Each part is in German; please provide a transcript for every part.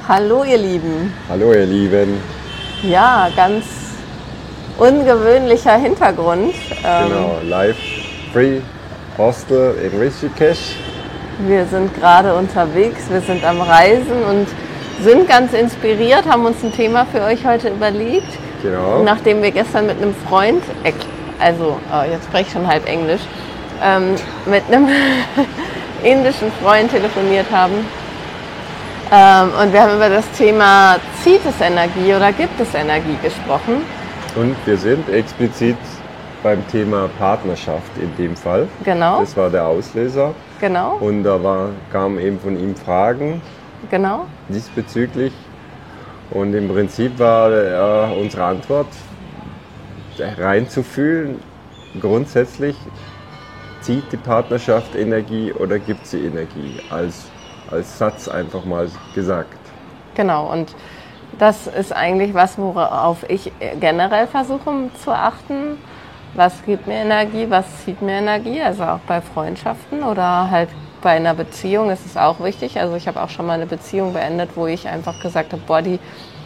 Hallo ihr Lieben. Hallo ihr Lieben. Ja, ganz ungewöhnlicher Hintergrund. Genau, live Free Hostel in Rishikesh. Wir sind gerade unterwegs, wir sind am Reisen und sind ganz inspiriert, haben uns ein Thema für euch heute überlegt. Genau. Nachdem wir gestern mit einem Freund, jetzt spreche ich schon halb Englisch, mit einem indischen Freund telefoniert haben. Und wir haben über das Thema, zieht es Energie oder gibt es Energie gesprochen. Und wir sind explizit beim Thema Partnerschaft in dem Fall. Genau. Das war der Auslöser. Genau. Und da kamen eben von ihm Fragen Genau. diesbezüglich. Und im Prinzip war unsere Antwort, reinzufühlen, grundsätzlich, zieht die Partnerschaft Energie oder gibt sie Energie? Als Satz einfach mal gesagt. Genau, und das ist eigentlich was, worauf ich generell versuche zu achten. Was gibt mir Energie, was zieht mir Energie? Also auch bei Freundschaften oder halt bei einer Beziehung ist es auch wichtig. Also ich habe auch schon mal eine Beziehung beendet, wo ich einfach gesagt habe,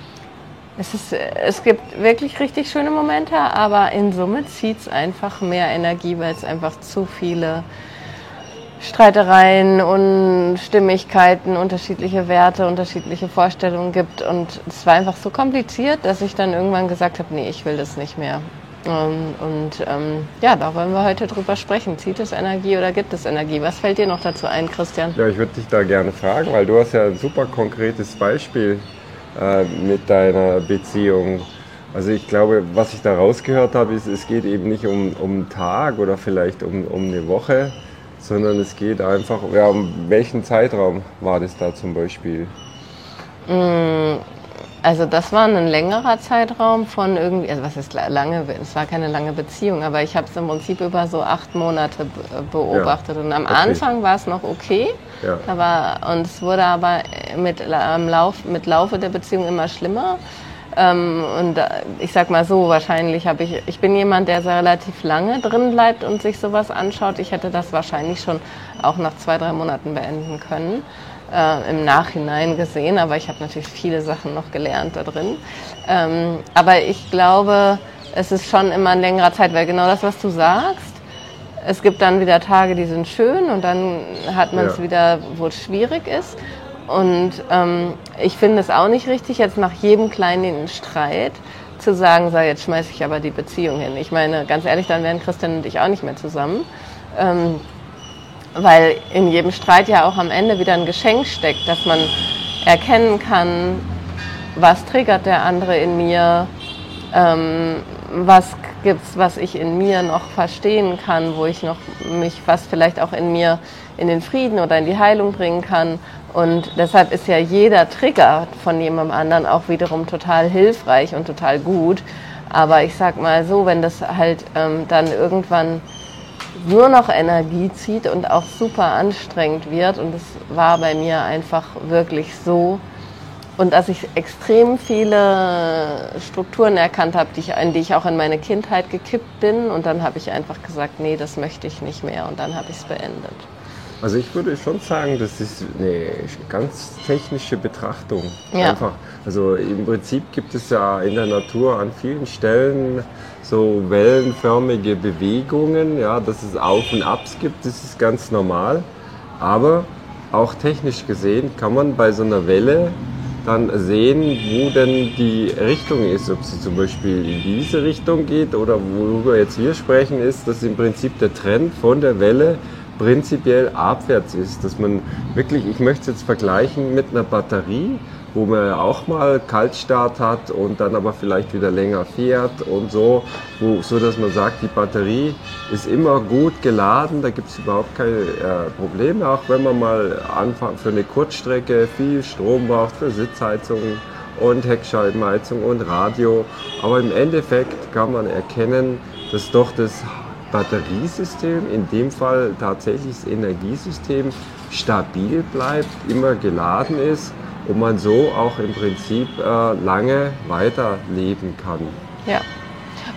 es gibt wirklich richtig schöne Momente, aber in Summe zieht es einfach mehr Energie, weil es einfach zu viele Streitereien, Unstimmigkeiten, unterschiedliche Werte, unterschiedliche Vorstellungen gibt. Und es war einfach so kompliziert, dass ich dann irgendwann gesagt habe, nee, ich will das nicht mehr. Da wollen wir heute drüber sprechen. Zieht es Energie oder gibt es Energie? Was fällt dir noch dazu ein, Christian? Ja, ich würde dich da gerne fragen, weil du hast ja ein super konkretes Beispiel mit deiner Beziehung. Also ich glaube, was ich da rausgehört habe, ist, es geht eben nicht um einen Tag oder vielleicht um eine Woche, sondern es geht einfach, um welchen Zeitraum war das da zum Beispiel? Also das war ein längerer Zeitraum von irgendwie, also was ist lange, es war keine lange Beziehung, aber ich habe es im Prinzip über so 8 Monate beobachtet. Ja, und am Anfang war es noch okay, ja. Und es wurde aber mit Laufe der Beziehung immer schlimmer. Und ich sag mal so, wahrscheinlich ich bin jemand, der sehr relativ lange drin bleibt und sich sowas anschaut. Ich hätte das wahrscheinlich schon auch nach 2-3 Monaten beenden können, im Nachhinein gesehen. Aber ich habe natürlich viele Sachen noch gelernt da drin. Aber ich glaube, es ist schon immer ein längerer Zeit, weil genau das, was du sagst, es gibt dann wieder Tage, die sind schön und dann hat man es wieder, wo es schwierig ist. Und ich finde es auch nicht richtig, jetzt nach jedem kleinen Streit zu sagen, so, jetzt schmeiße ich aber die Beziehung hin. Ich meine, ganz ehrlich, dann wären Christian und ich auch nicht mehr zusammen. Weil in jedem Streit ja auch am Ende wieder ein Geschenk steckt, dass man erkennen kann, was triggert der andere in mir, was gibt's, was ich in mir noch verstehen kann, wo ich noch was vielleicht auch in mir in den Frieden oder in die Heilung bringen kann. Und deshalb ist ja jeder Trigger von jemandem anderen auch wiederum total hilfreich und total gut. Aber ich sag mal so, wenn das halt dann irgendwann nur noch Energie zieht und auch super anstrengend wird, und es war bei mir einfach wirklich so, und dass ich extrem viele Strukturen erkannt habe, in die ich auch in meine Kindheit gekippt bin, und dann habe ich einfach gesagt, nee, das möchte ich nicht mehr, und dann habe ich es beendet. Also ich würde schon sagen, das ist eine ganz technische Betrachtung. Ja. Einfach, also im Prinzip gibt es ja in der Natur an vielen Stellen so wellenförmige Bewegungen, ja, dass es Auf und Abs gibt, das ist ganz normal. Aber auch technisch gesehen kann man bei so einer Welle dann sehen, wo denn die Richtung ist, ob sie zum Beispiel in diese Richtung geht oder worüber jetzt wir sprechen, ist, dass im Prinzip der Trend von der Welle prinzipiell abwärts ist, dass man wirklich, ich möchte es jetzt vergleichen mit einer Batterie, wo man auch mal Kaltstart hat und dann aber vielleicht wieder länger fährt und so, so dass man sagt, die Batterie ist immer gut geladen, da gibt es überhaupt keine Probleme, auch wenn man mal für eine Kurzstrecke viel Strom braucht für Sitzheizung und Heckscheibenheizung und Radio, aber im Endeffekt kann man erkennen, dass doch das Batteriesystem, in dem Fall tatsächlich das Energiesystem, stabil bleibt, immer geladen ist und man so auch im Prinzip lange weiterleben kann. Ja,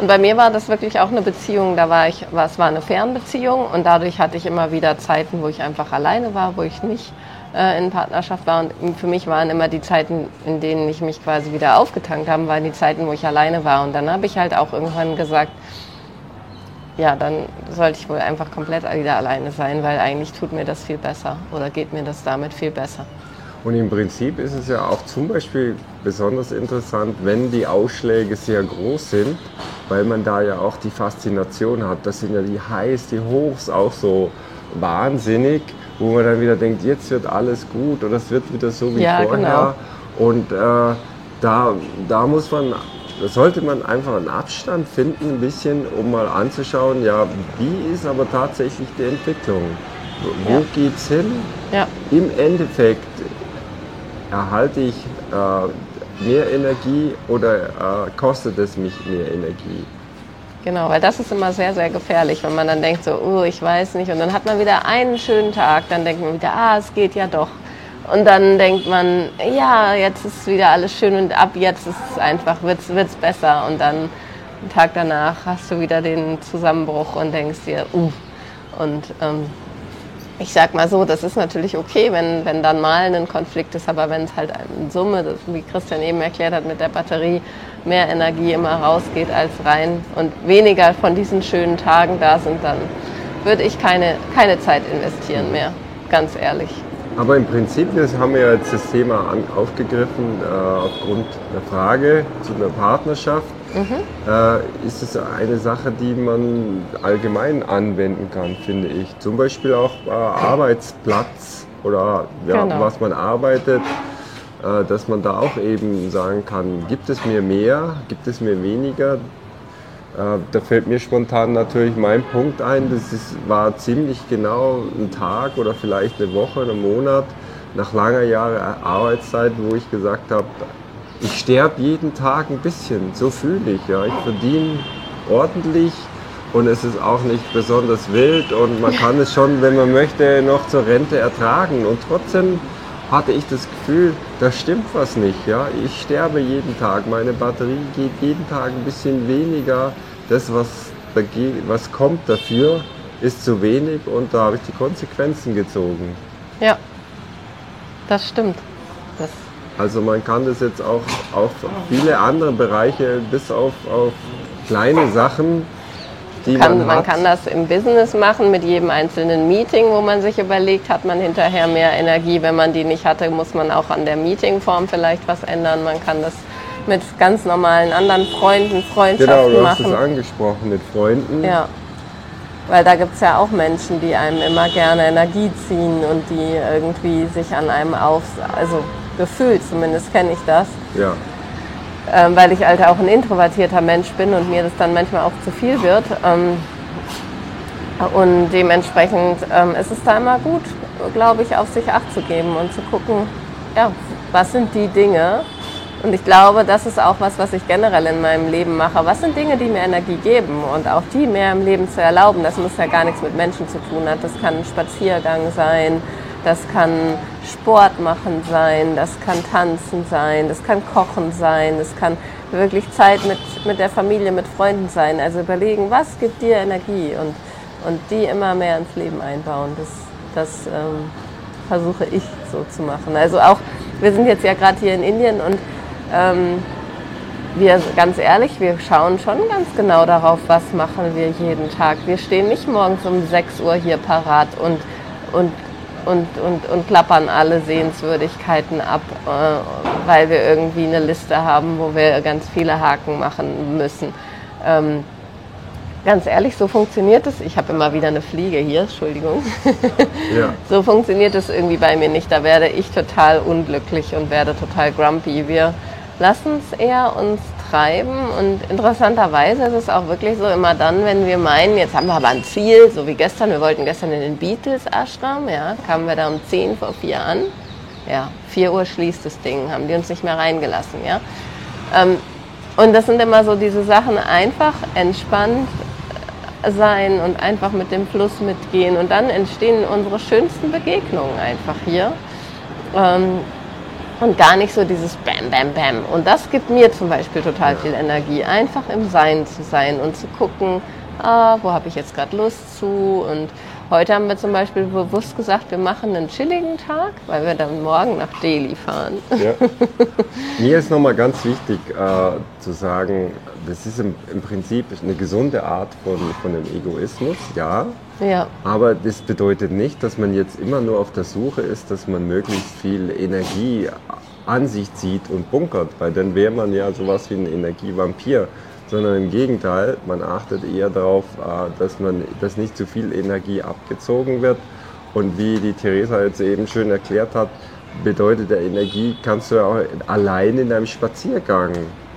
Und bei mir war das wirklich auch eine Beziehung, es war eine Fernbeziehung und dadurch hatte ich immer wieder Zeiten, wo ich einfach alleine war, wo ich nicht in Partnerschaft war. Und für mich waren immer die Zeiten, in denen ich mich quasi wieder aufgetankt habe, waren die Zeiten, wo ich alleine war. Und dann habe ich halt auch irgendwann gesagt, ja, dann sollte ich wohl einfach komplett wieder alleine sein, weil eigentlich tut mir das viel besser oder geht mir das damit viel besser. Und im Prinzip ist es ja auch zum Beispiel besonders interessant, wenn die Ausschläge sehr groß sind, weil man da ja auch die Faszination hat. Das sind ja die Highs, die Hochs auch so wahnsinnig, wo man dann wieder denkt, jetzt wird alles gut oder es wird wieder so wie vorher. Genau. Und da sollte man einfach einen Abstand finden, ein bisschen, um mal anzuschauen, ja, wie ist aber tatsächlich die Entwicklung? Wo geht's hin? Ja. Im Endeffekt erhalte ich mehr Energie oder kostet es mich mehr Energie? Genau, weil das ist immer sehr, sehr gefährlich, wenn man dann denkt so, oh, ich weiß nicht. Und dann hat man wieder einen schönen Tag, dann denkt man wieder, es geht ja doch. Und dann denkt man, ja, jetzt ist wieder alles schön und ab jetzt ist es einfach, wird's besser. Und dann einen Tag danach hast du wieder den Zusammenbruch und denkst dir, Und ich sag mal so, das ist natürlich okay, wenn dann mal ein Konflikt ist, aber wenn es halt in Summe, wie Christian eben erklärt hat, mit der Batterie mehr Energie immer rausgeht als rein und weniger von diesen schönen Tagen da sind, dann würde ich keine Zeit investieren mehr, ganz ehrlich. Aber im Prinzip, das haben wir jetzt das Thema aufgegriffen aufgrund der Frage zu einer Partnerschaft. Ist es eine Sache, die man allgemein anwenden kann, finde ich. Zum Beispiel auch Arbeitsplatz oder was man arbeitet, dass man da auch eben sagen kann, gibt es mir mehr, gibt es mir weniger. Da fällt mir spontan natürlich mein Punkt ein, war ziemlich genau ein Tag oder vielleicht eine Woche, einen Monat nach langer Jahre Arbeitszeit, wo ich gesagt habe, ich sterbe jeden Tag ein bisschen, so fühle ich. Ja. Ich verdiene ordentlich und es ist auch nicht besonders wild und man kann es schon, wenn man möchte, noch zur Rente ertragen. Und trotzdem hatte ich das Gefühl, da stimmt was nicht. Ja. Ich sterbe jeden Tag, meine Batterie geht jeden Tag ein bisschen weniger. Das, was kommt dafür, ist zu wenig und da habe ich die Konsequenzen gezogen. Ja, das stimmt. Also man kann das jetzt auch auf viele andere Bereiche, bis auf kleine Sachen, die man hat. Man kann das im Business machen, mit jedem einzelnen Meeting, wo man sich überlegt, hat man hinterher mehr Energie. Wenn man die nicht hatte, muss man auch an der Meetingform vielleicht was ändern. Man kann das mit ganz normalen anderen Freundschaften machen. Genau, du hast es angesprochen, mit Freunden. Ja, weil da gibt es ja auch Menschen, die einem immer gerne Energie ziehen und die irgendwie sich an einem also gefühlt zumindest kenne ich das. Ja. Weil ich halt auch ein introvertierter Mensch bin und mir das dann manchmal auch zu viel wird. Und dementsprechend ist es da immer gut, glaube ich, auf sich Acht zu geben und zu gucken, ja, was sind die Dinge. Und ich glaube, das ist auch was ich generell in meinem Leben mache. Was sind Dinge, die mir Energie geben und auch die mehr im Leben zu erlauben? Das muss ja gar nichts mit Menschen zu tun haben. Das kann ein Spaziergang sein, das kann Sport machen sein, das kann Tanzen sein, das kann Kochen sein, das kann wirklich Zeit mit der Familie, mit Freunden sein. Also überlegen, was gibt dir Energie und die immer mehr ins Leben einbauen. Das versuche ich so zu machen. Also auch, wir sind jetzt ja gerade hier in Indien und ganz ehrlich, wir schauen schon ganz genau darauf, was machen wir jeden Tag. Wir stehen nicht morgens um 6 Uhr hier parat und klappern alle Sehenswürdigkeiten ab, weil wir irgendwie eine Liste haben, wo wir ganz viele Haken machen müssen. Ganz ehrlich, so funktioniert es. Ich habe immer wieder eine Fliege hier, Entschuldigung. Ja. So funktioniert es irgendwie bei mir nicht. Da werde ich total unglücklich und werde total grumpy. Wir lassen es eher uns treiben und interessanterweise ist es auch wirklich so, immer dann, wenn wir meinen, jetzt haben wir aber ein Ziel, so wie gestern, wir wollten gestern in den Beatles-Ashram, ja, kamen wir da um 10 vor 4 an. Ja, 4 Uhr schließt das Ding, haben die uns nicht mehr reingelassen, ja. Und das sind immer so diese Sachen, einfach entspannt sein und einfach mit dem Fluss mitgehen und dann entstehen unsere schönsten Begegnungen einfach hier. Und gar nicht so dieses Bam, Bam, Bam. Und das gibt mir zum Beispiel total viel Energie. Einfach im Sein zu sein und zu gucken, wo habe ich jetzt gerade Lust zu. Und heute haben wir zum Beispiel bewusst gesagt, wir machen einen chilligen Tag, weil wir dann morgen nach Delhi fahren. Ja. Mir ist nochmal ganz wichtig zu sagen, das ist im Prinzip eine gesunde Art von dem Egoismus, ja. Aber das bedeutet nicht, dass man jetzt immer nur auf der Suche ist, dass man möglichst viel Energie an sich zieht und bunkert, weil dann wäre man ja sowas wie ein Energievampir. Sondern im Gegenteil, man achtet eher darauf, dass nicht zu viel Energie abgezogen wird. Und wie die Theresa jetzt eben schön erklärt hat, bedeutet der Energie, kannst du ja auch allein in einem Spaziergang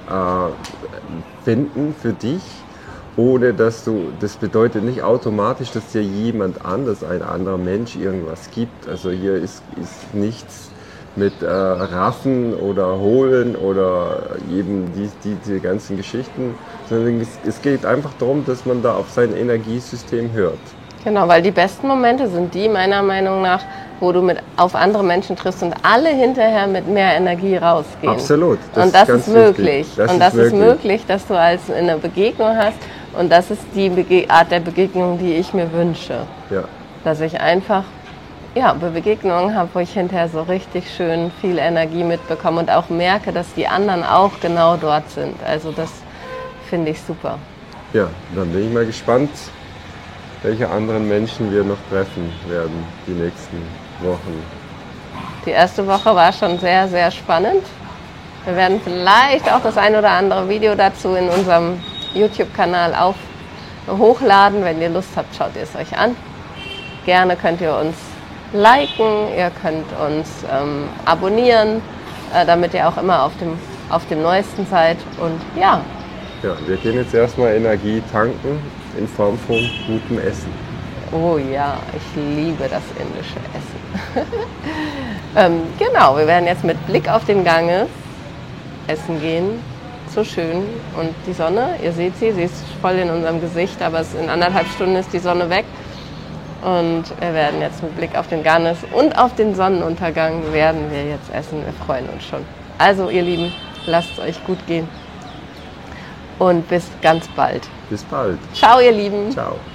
finden für dich, ohne dass das bedeutet nicht automatisch, dass dir jemand anders, ein anderer Mensch irgendwas gibt. Also hier ist nichts mit Raffen oder Holen oder eben diese ganzen Geschichten, sondern es geht einfach darum, dass man da auf sein Energiesystem hört. Genau, weil die besten Momente sind die, meiner Meinung nach, wo du auf andere Menschen triffst und alle hinterher mit mehr Energie rausgehen. Absolut. Und das ist möglich. Und das ist möglich, dass du eine Begegnung hast. Und das ist die Art der Begegnung, die ich mir wünsche. Ja. Dass ich einfach Begegnungen habe, wo ich hinterher so richtig schön viel Energie mitbekomme und auch merke, dass die anderen auch genau dort sind. Also das finde ich super. Ja, dann bin ich mal gespannt, welche anderen Menschen wir noch treffen werden die nächsten Wochen. Die erste Woche war schon sehr, sehr spannend. Wir werden vielleicht auch das ein oder andere Video dazu in unserem YouTube-Kanal hochladen. Wenn ihr Lust habt, schaut ihr es euch an. Gerne könnt ihr uns liken, ihr könnt uns abonnieren, damit ihr auch immer auf dem Neuesten seid. Und ja, wir gehen jetzt erstmal Energie tanken in Form von gutem Essen. Oh ja, ich liebe das indische Essen. Genau, wir werden jetzt mit Blick auf den Ganges essen gehen. So schön. Und die Sonne, ihr seht sie ist voll in unserem Gesicht, aber in 1,5 Stunden ist die Sonne weg. Und wir werden jetzt mit Blick auf den Ganges und auf den Sonnenuntergang werden wir jetzt essen. Wir freuen uns schon. Also ihr Lieben, lasst es euch gut gehen. Und bis ganz bald. Bis bald. Ciao ihr Lieben. Ciao.